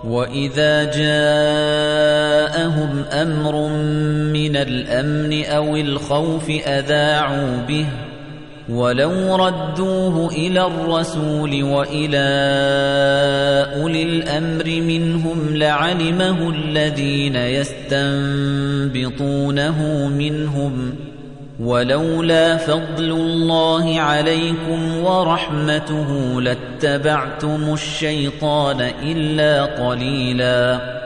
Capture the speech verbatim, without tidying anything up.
وَإِذَا جَاءَهُمْ أَمْرٌ مِّنَ الْأَمْنِ أَوِ الْخَوْفِ أَذَاعُوا بِهِ وَلَوْ رَدُّوهُ إِلَى الرَّسُولِ وَإِلَى أُولِي الْأَمْرِ مِنْهُمْ لَعَلِمَهُ الَّذِينَ يَسْتَنبِطُونَهُ مِنْهُمْ وَلَوْلَا فَضْلُ اللَّهِ عَلَيْكُمْ وَرَحْمَتُهُ لَاتَّبَعْتُمُ الشَّيْطَانَ إِلَّا قَلِيلًا